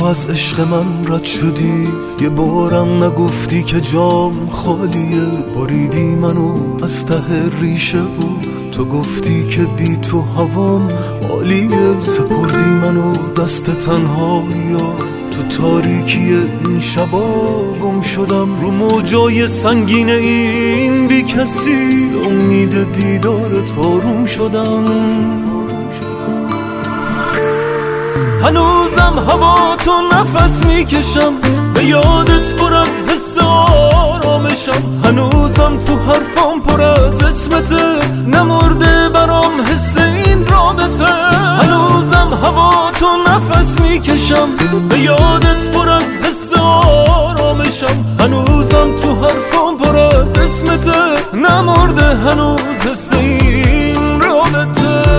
از عشق من رد شدی، یه بارم نگفتی که جام خالیه. بریدی منو از ته ریشه بود، تو گفتی که بی تو هوام عالیه. سپردی منو دست تنهایی‌ها، تو تاریکی این شبا گم شدم. رو موجای سنگین این بی کسی، امید دیدارت آروم شدم. هنوزم هوا تو نفس میکشم، به یادت پر از حس آرامشم. هنوزم تو حرفام پر از اسمته، نمرده برام حس این رابطه. هنوزم هوا تو نفس میکشم، به یادت پر از حس آرامشم. هنوزم تو حرفام پر از اسمته، نمرده هنوز حس این رابطه.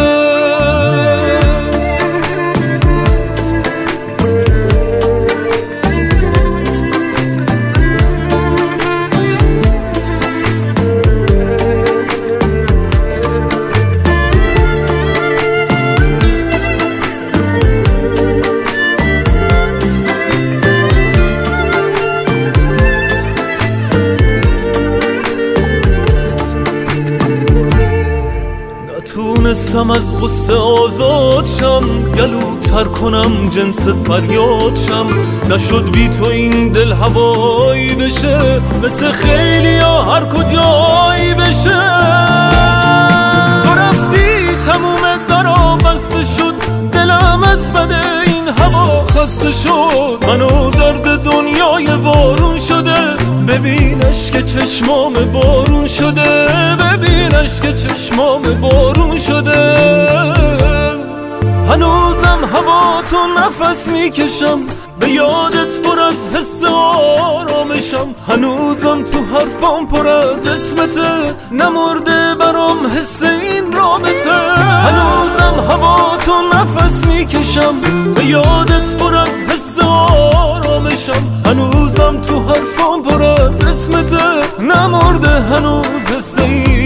نتونستم از غصه آزاد شم، گلوتر کنم جنس فریاد شم. نشد بی تو این دل هوایی بشه، مثل خیلی ها هر کجایی بشه. تو رفتی تموم درا بسته شد، دلم از بده این هوا خسته شد. منو درد دنیای بارون شده، ببینش که چشمام بارون شده. ببینش که چشمام بارون شده. هنوزم هوا تو نفس میکشم، به یادت پر از حس آرامشم. هنوزم تو حرفام پر از اسمته، نمرده برام حس این رابطه. هنوزم هوا تو نفس میکشم، به یادت پر از حس آرامشم. هنوزم تو حرفام پر از اسمته، نمرده هنوز حس این